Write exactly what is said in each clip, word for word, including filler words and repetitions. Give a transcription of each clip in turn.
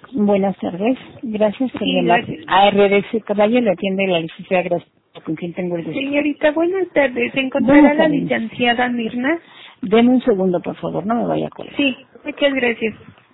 Buenas tardes, gracias por Sí, llamar gracias. a R D C Caballo, le atiende la licenciada Graciela, con quien tengo el gusto. Señorita, buenas tardes. ¿Se encontrará Buenas la tardes. licenciada Mirna? Deme un segundo, por favor, no me vaya a colgar. Sí, muchas gracias.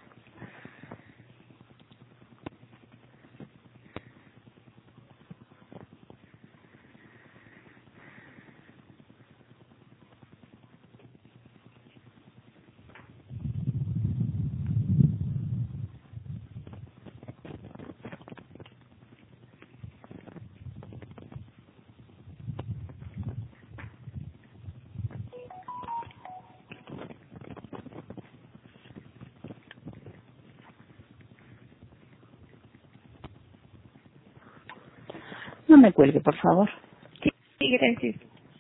No me cuelgue, por favor. Sí, sí, gracias.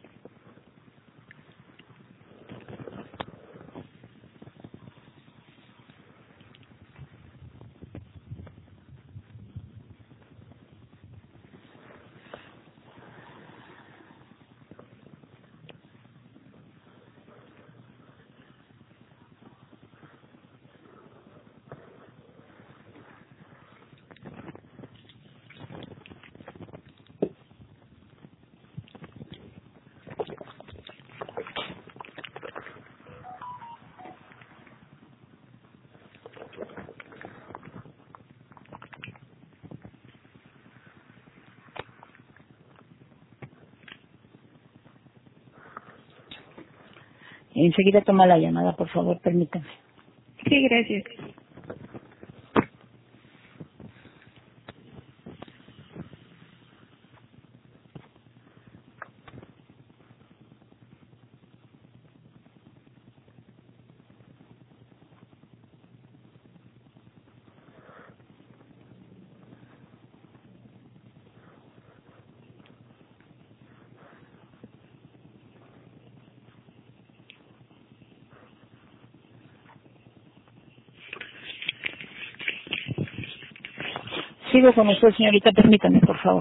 Enseguida toma la llamada, por favor, permítame. Sí, gracias. Sigo con usted, señorita, permítame, por favor.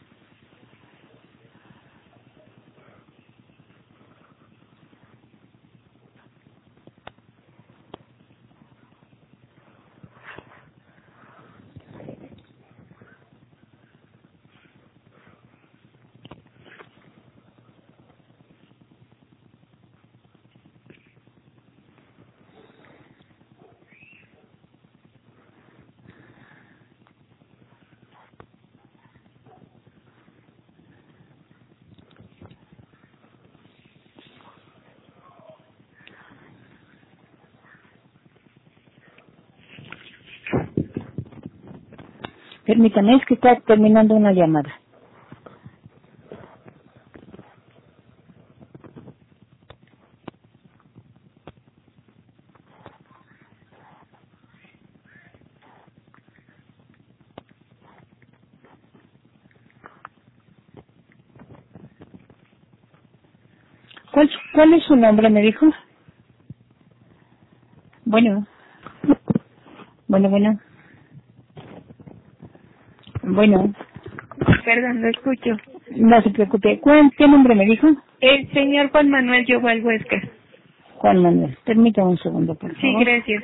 Permítame, es que está terminando una llamada. ¿Cuál, cuál es su nombre, me dijo? Bueno, bueno, bueno, bueno, Perdón, lo escucho. no se preocupe. ¿Cuál, qué nombre me dijo? El señor Juan Manuel Yoval Huesca. Juan Manuel. Permítame un segundo, por Sí, favor. gracias.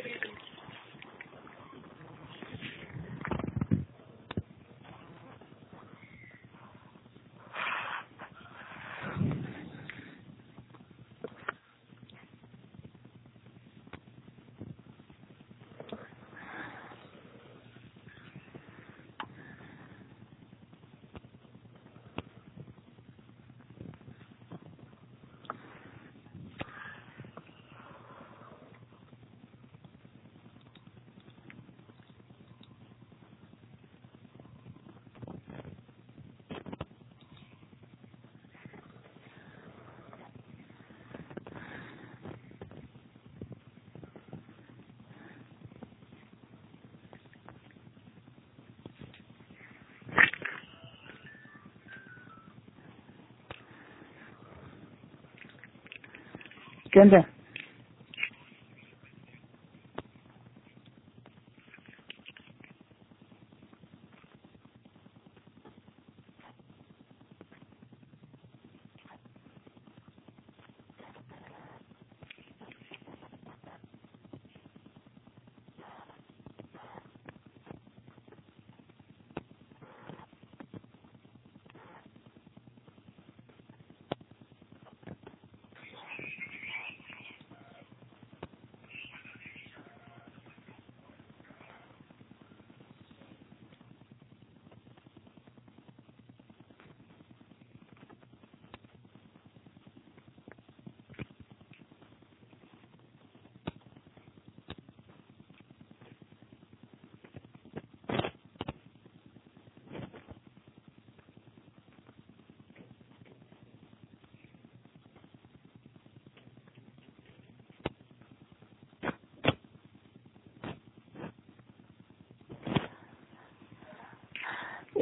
¿Qué onda?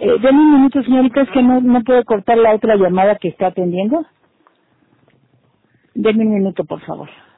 Eh, denme un minuto, señorita, es que no, no puedo cortar la otra llamada que está atendiendo. Denme un minuto, por favor.